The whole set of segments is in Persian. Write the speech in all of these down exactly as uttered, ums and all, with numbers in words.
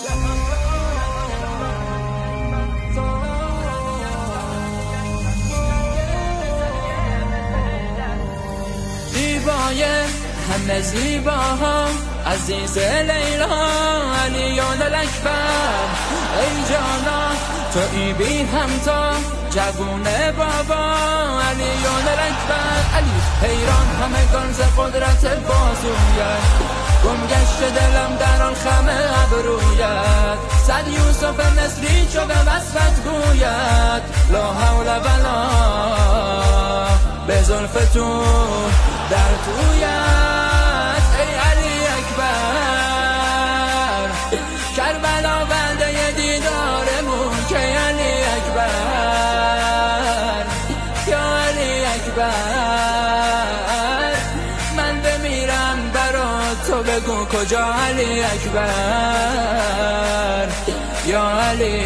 زیبای همه زیباها عزیز لیلا علیون الاکبر، ای جانا تویی بی همتا جوون بابا علیون الاکبر. علی حیران همگان ز قدرت بازویت، گم گشت دلم در آن خم ابرویت. صد یوسف مصری چو به وصفت گوید، لا حول ولا به زلف تو در تویت. ای علی اکبر کربلا بنده دیدارمون که علی اکبر، یا علی اکبر من بمیرم برا تو بگو کجا علی اکبر، یا علی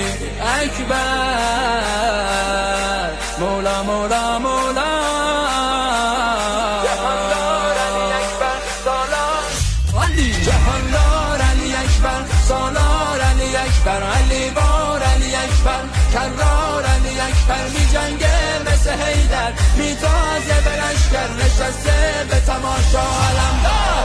اکبر مولا مولا مولا. جهاندار علی اکبر سالار علی اکبر، علی بار علی اکبر کرار علی اکبر. می جنگه مثل حیدر می تازه به لشکر، نشسته به تماشا علمدار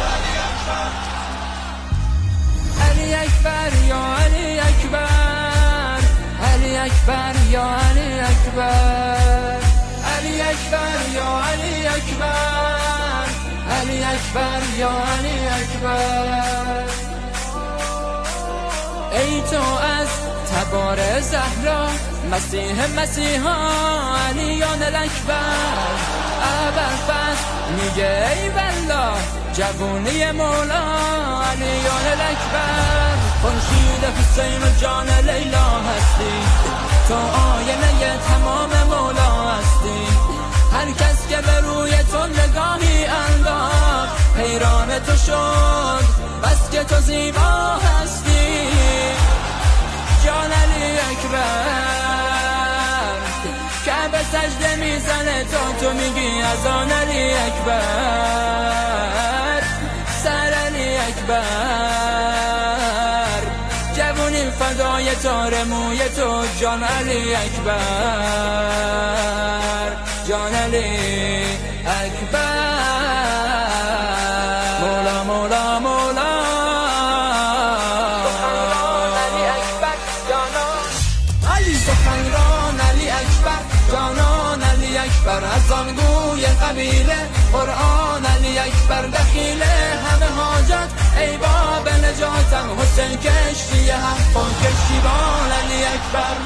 علی اکبر، یا علی اکبر، علی اکبر یا علی اکبر، علی اکبر یا علی اکبر، علی اکبر یا علی اکبر. ای تو از تبار زهرا مسیح مسیحا علیون الاکبر، ابوالفضل میگه ای والله جوونی مولا علیون الاکبر. خورشید حسین و جان لیلا هستی، تو آینه تمام مولا هستی. هر کس که به روی تو نگاهی انداخت حیران تو شد، بس که تو زیبا هستی. جان علی اکبر که به سجده میزنه تا تو میگی از آن علی اکبر. سر علی اکبر جوونی فدای تار موی تو، جان علی اکبر، جان علی اکبر مولا مولا مولا. سخنران علی اکبر جانان علی اکبر، از آن گوی قبیله قرآن علی اکبر. دخیله همه حاجت ای باب نجاتم، حسین کشتی حق و کشتیبان علی اکبر.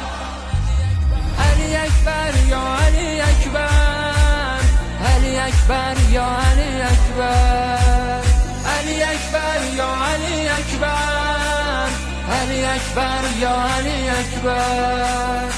علی اکبر یا علی اکبر، علی اکبر یا علی اکبر، علی اکبر یا علی اکبر، علی اکبر یا علی اکبر.